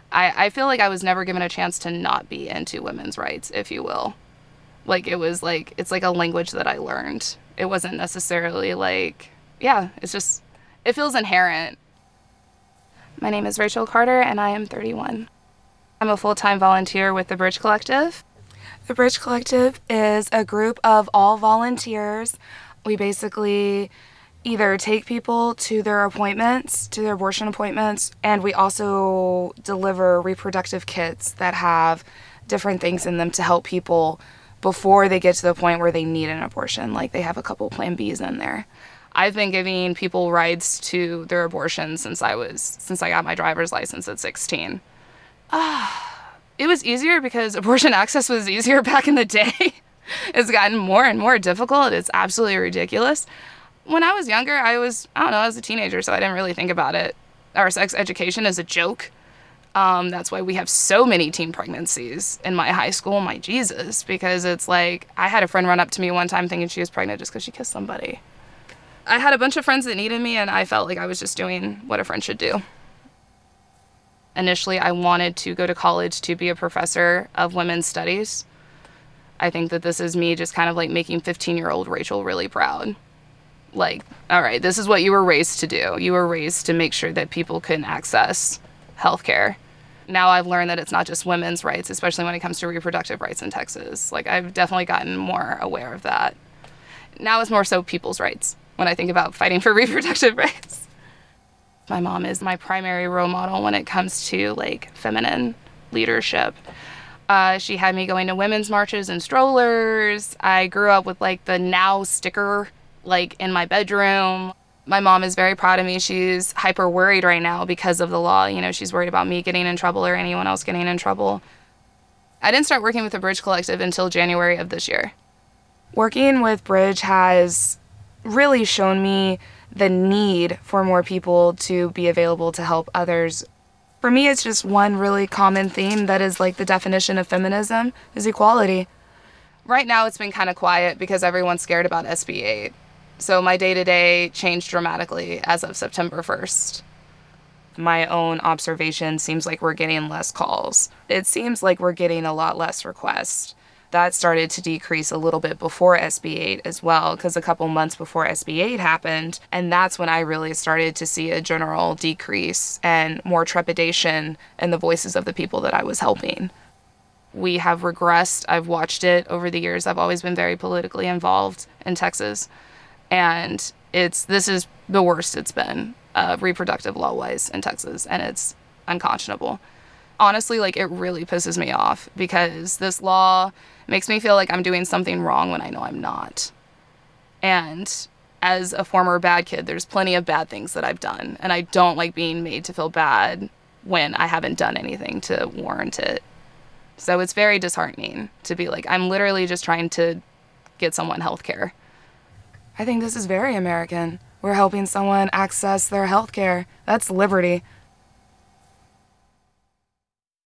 I feel like I was never given a chance to not be into women's rights, if you will. Like it was like, it's like a language that I learned. It wasn't necessarily like, yeah, it's just, it feels inherent. My name is Rachel Carter and I am 31. I'm a full-time volunteer with the Bridge Collective. The Bridge Collective is a group of all volunteers. We basically either take people to their appointments, to their abortion appointments, and we also deliver reproductive kits that have different things in them to help people before they get to the point where they need an abortion. Like they have a couple Plan Bs in there. I've been giving people rides to their abortions since I got my driver's license at 16. It was easier because abortion access was easier back in the day. It's gotten more and more difficult. It's absolutely ridiculous. When I was younger, I was a teenager, so I didn't really think about it. Our sex education is a joke. That's why we have so many teen pregnancies in my high school, my Jesus, because it's like, I had a friend run up to me one time thinking she was pregnant just because she kissed somebody. I had a bunch of friends that needed me, and I felt like I was just doing what a friend should do. Initially, I wanted to go to college to be a professor of women's studies. I think that this is me just kind of like making 15-year-old Rachel really proud. Like, all right, this is what you were raised to do. You were raised to make sure that people can access healthcare. Now I've learned that it's not just women's rights, especially when it comes to reproductive rights in Texas. Like, I've definitely gotten more aware of that. Now it's more so people's rights when I think about fighting for reproductive rights. My mom is my primary role model when it comes to like feminine leadership. She had me going to women's marches and strollers. I grew up with like the Now sticker like in my bedroom. My mom is very proud of me. She's hyper worried right now because of the law. You know, she's worried about me getting in trouble or anyone else getting in trouble. I didn't start working with the Bridge Collective until January of this year. Working with Bridge has really shown me the need for more people to be available to help others. For me, it's just one really common theme that is like the definition of feminism is equality. Right now, it's been kind of quiet because everyone's scared about SB 8. So my day-to-day changed dramatically as of September 1st. My own observation seems like we're getting less calls. It seems like we're getting a lot less requests. That started to decrease a little bit before SB 8 as well, because a couple months before SB 8 happened, and that's when I really started to see a general decrease and more trepidation in the voices of the people that I was helping. We have regressed. I've watched it over the years. I've always been very politically involved in Texas, and this is the worst it's been, reproductive law-wise in Texas, and it's unconscionable. Honestly, like, it really pisses me off because this law makes me feel like I'm doing something wrong when I know I'm not. And as a former bad kid, there's plenty of bad things that I've done, and I don't like being made to feel bad when I haven't done anything to warrant it. So it's very disheartening to be like, I'm literally just trying to get someone health care. I think this is very American. We're helping someone access their health care. That's liberty.